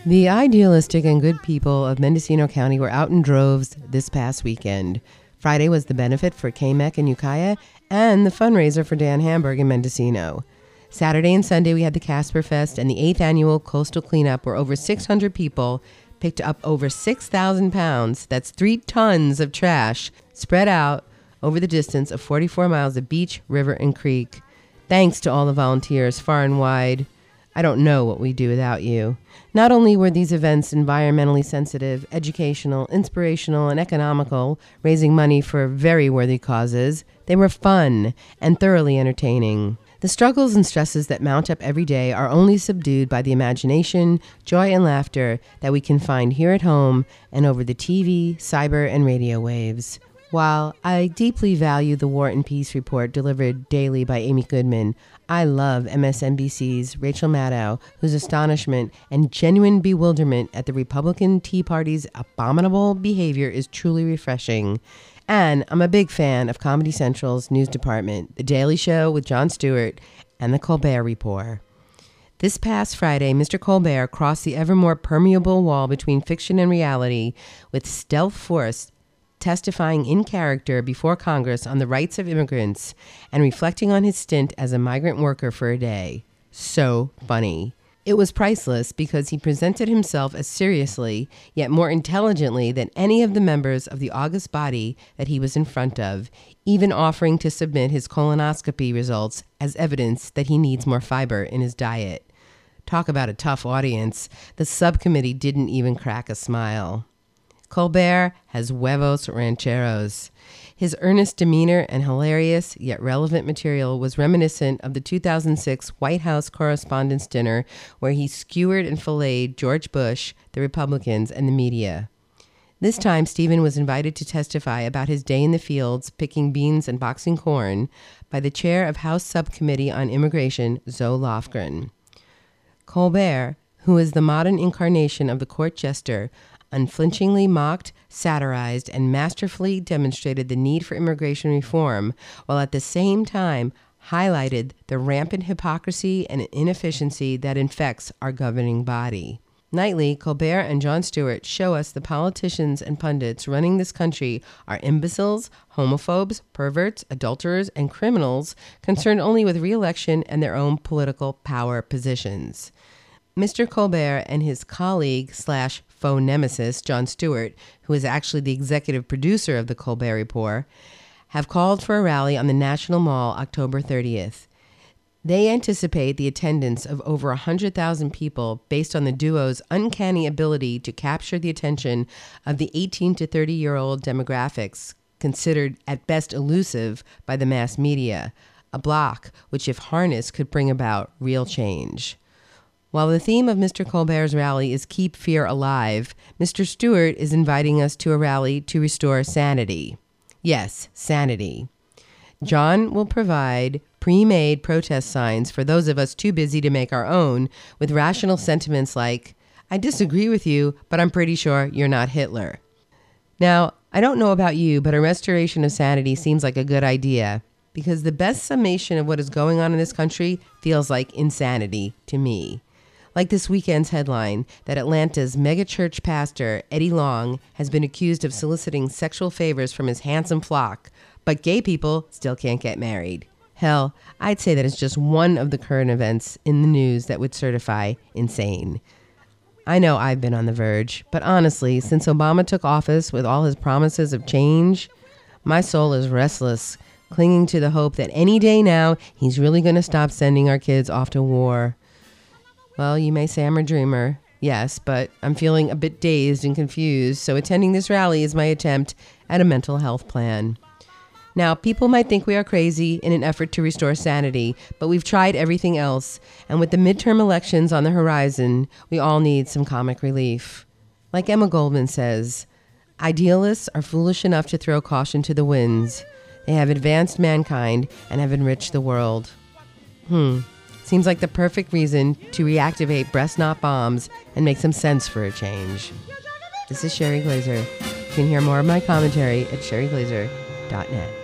The idealistic and good people of Mendocino County were out in droves this past weekend. Friday was the benefit for KMEC in Ukiah and the fundraiser for Dan Hamburg in Mendocino. Saturday and Sunday we had the Casper Fest and the 8th annual Coastal Cleanup, where over 600 people picked up over 6,000 pounds, that's 3 tons of trash, spread out over the distance of 44 miles of beach, river, and creek. Thanks to all the volunteers far and wide. I don't know what we'd do without you. Not only were these events environmentally sensitive, educational, inspirational, and economical, raising money for very worthy causes, they were fun and thoroughly entertaining. The struggles and stresses that mount up every day are only subdued by the imagination, joy, and laughter that we can find here at home and over the TV, cyber, and radio waves. While I deeply value the War and Peace report delivered daily by Amy Goodman, I love MSNBC's Rachel Maddow, whose astonishment and genuine bewilderment at the Republican Tea Party's abominable behavior is truly refreshing. And I'm a big fan of Comedy Central's news department, The Daily Show with Jon Stewart, and The Colbert Report. This past Friday, Mr. Colbert crossed the ever more permeable wall between fiction and reality with stealth force, testifying in character before Congress on the rights of immigrants and reflecting on his stint as a migrant worker for a day. So funny. It was priceless because he presented himself as seriously, yet more intelligently than any of the members of the august body that he was in front of, even offering to submit his colonoscopy results as evidence that he needs more fiber in his diet. Talk about a tough audience. The subcommittee didn't even crack a smile. Colbert has huevos rancheros. His earnest demeanor and hilarious yet relevant material was reminiscent of the 2006 White House Correspondents' Dinner, where he skewered and filleted George Bush, the Republicans, and the media. This time, Stephen was invited to testify about his day in the fields picking beans and boxing corn by the chair of House Subcommittee on Immigration, Zoe Lofgren. Colbert, who is the modern incarnation of the court jester, unflinchingly mocked, satirized, and masterfully demonstrated the need for immigration reform, while at the same time highlighted the rampant hypocrisy and inefficiency that infects our governing body. Nightly, Colbert and Jon Stewart show us the politicians and pundits running this country are imbeciles, homophobes, perverts, adulterers, and criminals concerned only with re-election and their own political power positions. Mr. Colbert and his colleague/faux nemesis, Jon Stewart, who is actually the executive producer of the Colbert Report, have called for a rally on the National Mall October 30th. They anticipate the attendance of over 100,000 people based on the duo's uncanny ability to capture the attention of the 18 to 30-year-old demographics, considered at best elusive by the mass media, a block which, if harnessed, could bring about real change. While the theme of Mr. Colbert's rally is Keep Fear Alive, Mr. Stewart is inviting us to a rally to restore sanity. Yes, sanity. John will provide pre-made protest signs for those of us too busy to make our own, with rational sentiments like, I disagree with you, but I'm pretty sure you're not Hitler. Now, I don't know about you, but a restoration of sanity seems like a good idea, because the best summation of what is going on in this country feels like insanity to me. Like this weekend's headline that Atlanta's megachurch pastor, Eddie Long, has been accused of soliciting sexual favors from his handsome flock, but gay people still can't get married. Hell, I'd say that it's just one of the current events in the news that would certify insane. I know I've been on the verge, but honestly, since Obama took office with all his promises of change, my soul is restless, clinging to the hope that any day now he's really going to stop sending our kids off to war. Well, you may say I'm a dreamer, yes, but I'm feeling a bit dazed and confused, so attending this rally is my attempt at a mental health plan. Now, people might think we are crazy in an effort to restore sanity, but we've tried everything else, and with the midterm elections on the horizon, we all need some comic relief. Like Emma Goldman says, idealists are foolish enough to throw caution to the winds. They have advanced mankind and have enriched the world. Seems like the perfect reason to reactivate breast knot bombs and make some sense for a change. This is Sherry Glazer. You can hear more of my commentary at sherryglazer.net.